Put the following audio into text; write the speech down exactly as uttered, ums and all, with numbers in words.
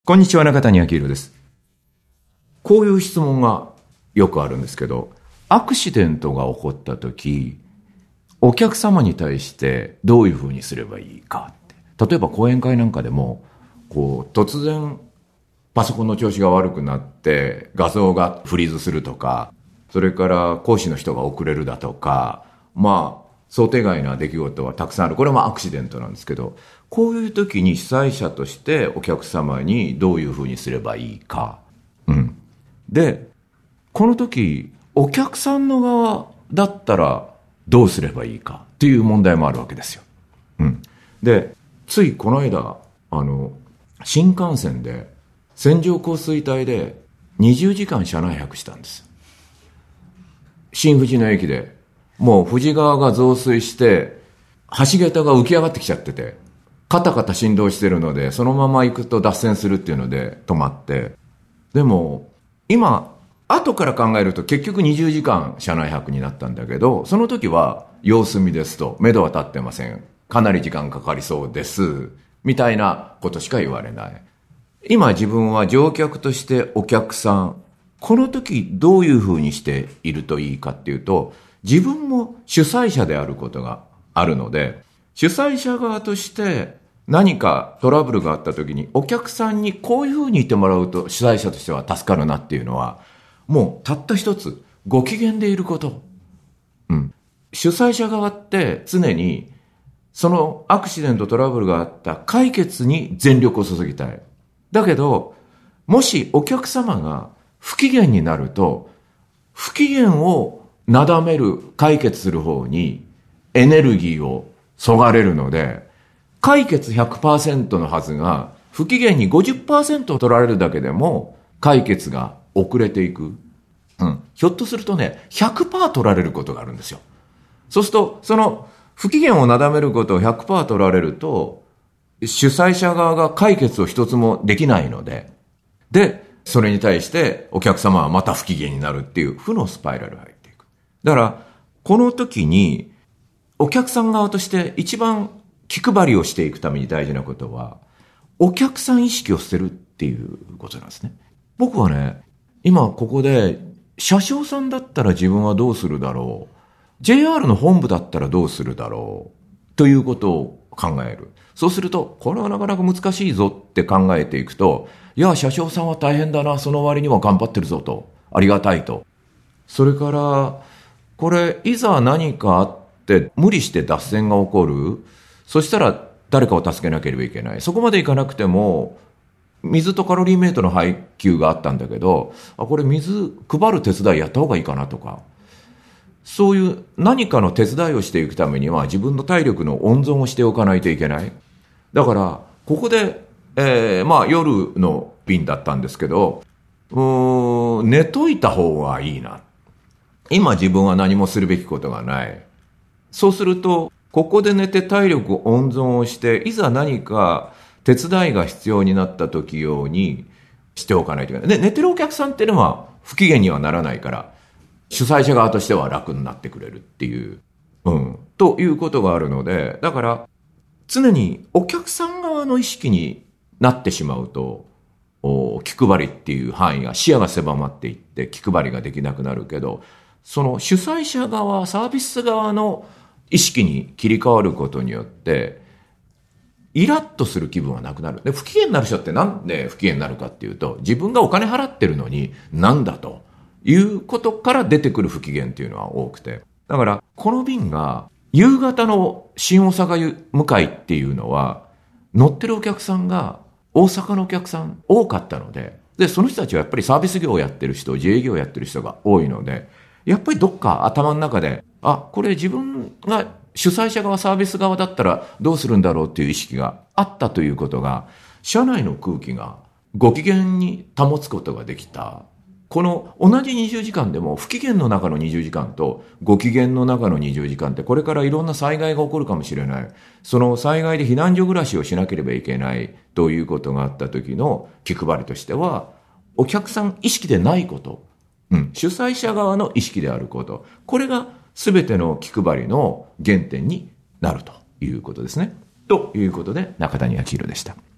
こんにちは、中谷明宏です。こういう質問がよくあるんですけど、アクシデントが起こった時、お客様に対してどういうふうにすればいいかって。例えば講演会なんかでも、こう突然パソコンの調子が悪くなって画像がフリーズするとか、それから講師の人が遅れるだとか、まあ想定外な出来事はたくさんある。これはアクシデントなんですけど、こういう時に主催者としてお客様にどういうふうにすればいいか。うん。で、この時、お客さんの側だったらどうすればいいかっていう問題もあるわけですよ。うん。で、ついこの間、あの、新幹線で線状降水帯でにじゅうじかん車内泊したんです。新富士の駅で、もう富士川が増水して、橋桁が浮き上がってきちゃってて、カタカタ振動してるので、そのまま行くと脱線するっていうので止まって。でも、今、後から考えると結局にじゅうじかん車内泊になったんだけど、その時は様子見ですと、目処は立ってません。かなり時間かかりそうです。みたいなことしか言われない。今自分は乗客としてお客さん、この時どういうふうにしているといいかっていうと、自分も主催者であることがあるので、主催者側として何かトラブルがあった時にお客さんにこういうふうに言ってもらうと主催者としては助かるなっていうのは、もうたった一つ、ご機嫌でいること。うん。主催者側って常にそのアクシデントトラブルがあった解決に全力を注ぎたい。だけど、もしお客様が不機嫌になると、不機嫌をなだめる、解決する方にエネルギーをそがれるので、解決 ひゃくパーセント のはずが、不機嫌に ごじゅっパーセント 取られるだけでも、解決が遅れていく。うん。ひょっとするとね、ひゃくパーセント 取られることがあるんですよ。そうすると、その、不機嫌をなだめることを ひゃくパーセント 取られると、主催者側が解決を一つもできないので、で、それに対してお客様はまた不機嫌になるっていう負のスパイラルが入っていく。だから、この時に、お客さん側として一番気配りをしていくために大事なことは、お客さん意識を捨てるっていうことなんですね。僕はね、今ここで、車掌さんだったら自分はどうするだろう。ジェイアール の本部だったらどうするだろう。ということを考える。そうすると、これはなかなか難しいぞって考えていくと、いや、車掌さんは大変だな、その割には頑張ってるぞと。ありがたいと。それから、これ、いざ何かあって、無理して脱線が起こる。そしたら誰かを助けなければいけない。そこまでいかなくても、水とカロリーメイトの配給があったんだけど、あ、これ水配る手伝いやった方がいいかなとか。そういう何かの手伝いをしていくためには自分の体力の温存をしておかないといけない。だから、ここで、えー、まあ夜の便だったんですけど、うーん、寝といた方がいいな。今自分は何もするべきことがない。そうすると、ここで寝て体力温存をして、いざ何か手伝いが必要になった時用にしておかないといけない。で、寝てるお客さんっていうのは不機嫌にはならないから、主催者側としては楽になってくれるっていう、うん、ということがあるので、だから、常にお客さん側の意識になってしまうと、気配りっていう範囲が、視野が狭まっていって気配りができなくなるけど、その主催者側、サービス側の意識に切り替わることによって、イラッとする気分はなくなる。で、不機嫌になる人ってなんで不機嫌になるかっていうと、自分がお金払ってるのになんだということから出てくる不機嫌っていうのは多くて。だから、この便が夕方の新大阪向かいっていうのは、乗ってるお客さんが大阪のお客さん多かったので、で、その人たちはやっぱりサービス業をやってる人、自営業をやってる人が多いので、やっぱりどっか頭の中で、あ、これ自分が主催者側、サービス側だったらどうするんだろうっていう意識があったということが、社内の空気がご機嫌に保つことができた。この同じにじゅうじかんでも不機嫌の中のにじゅうじかんとご機嫌の中のにじゅうじかんってこれからいろんな災害が起こるかもしれない。その災害で避難所暮らしをしなければいけないということがあった時の気配りとしては、お客さん意識でないこと、うん、主催者側の意識であること、これが全ての気配りの原点になるということですね。ということで中谷明宏でした。